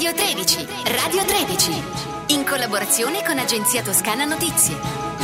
Radio 13, Radio 13, in collaborazione con Agenzia Toscana Notizie.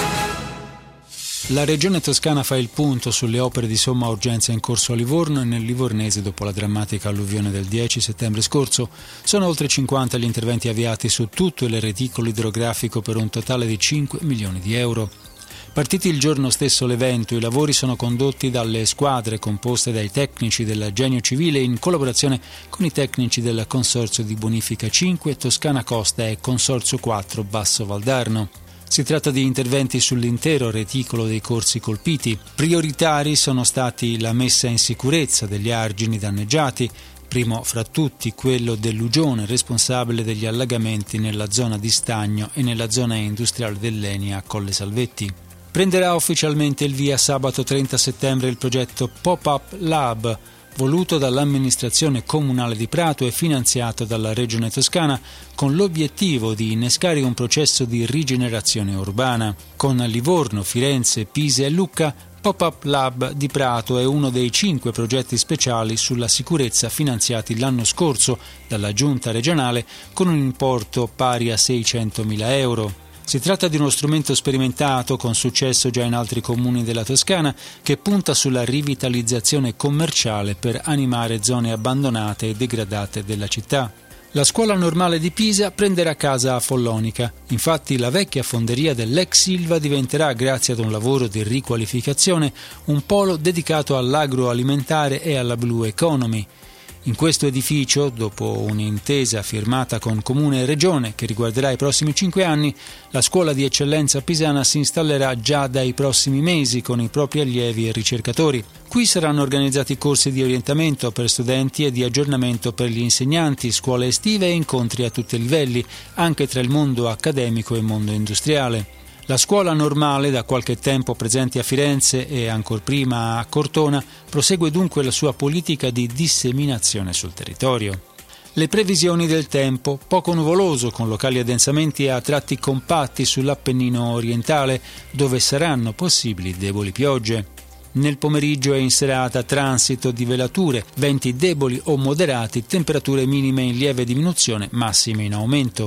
La Regione Toscana fa il punto sulle opere di somma urgenza in corso a Livorno e nel Livornese dopo la drammatica alluvione del 10 settembre scorso. Sono oltre 50 gli interventi avviati su tutto il reticolo idrografico per un totale di 5 milioni di euro. Partiti il giorno stesso l'evento, i lavori sono condotti dalle squadre composte dai tecnici del Genio Civile in collaborazione con i tecnici del Consorzio di Bonifica 5, Toscana Costa e Consorzio 4, Basso Valdarno. Si tratta di interventi sull'intero reticolo dei corsi colpiti. Prioritari sono stati la messa in sicurezza degli argini danneggiati, primo fra tutti quello dell'Ugione, responsabile degli allagamenti nella zona di Stagno e nella zona industriale dell'Eni a Colle Salvetti. Prenderà ufficialmente il via sabato 30 settembre il progetto Pop-Up Lab, voluto dall'amministrazione comunale di Prato e finanziato dalla Regione Toscana con l'obiettivo di innescare un processo di rigenerazione urbana. Con Livorno, Firenze, Pisa e Lucca, Pop-Up Lab di Prato è uno dei 5 progetti speciali sulla sicurezza finanziati l'anno scorso dalla Giunta regionale con un importo pari a 600.000 euro. Si tratta di uno strumento sperimentato con successo già in altri comuni della Toscana che punta sulla rivitalizzazione commerciale per animare zone abbandonate e degradate della città. La scuola normale di Pisa prenderà casa a Follonica. Infatti la vecchia fonderia dell'ex Silva diventerà, grazie ad un lavoro di riqualificazione, un polo dedicato all'agroalimentare e alla Blue Economy. In questo edificio, dopo un'intesa firmata con Comune e Regione che riguarderà i prossimi 5 anni, la scuola di eccellenza pisana si installerà già dai prossimi mesi con i propri allievi e ricercatori. Qui saranno organizzati corsi di orientamento per studenti e di aggiornamento per gli insegnanti, scuole estive e incontri a tutti i livelli, anche tra il mondo accademico e il mondo industriale. La scuola normale, da qualche tempo presente a Firenze e ancor prima a Cortona, prosegue dunque la sua politica di disseminazione sul territorio. Le previsioni del tempo: poco nuvoloso, con locali addensamenti a tratti compatti sull'Appennino orientale, dove saranno possibili deboli piogge. Nel pomeriggio e in serata transito di velature, venti deboli o moderati, temperature minime in lieve diminuzione, massime in aumento.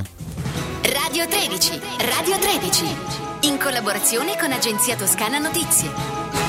Radio 13, Radio 13, in collaborazione con Agenzia Toscana Notizie.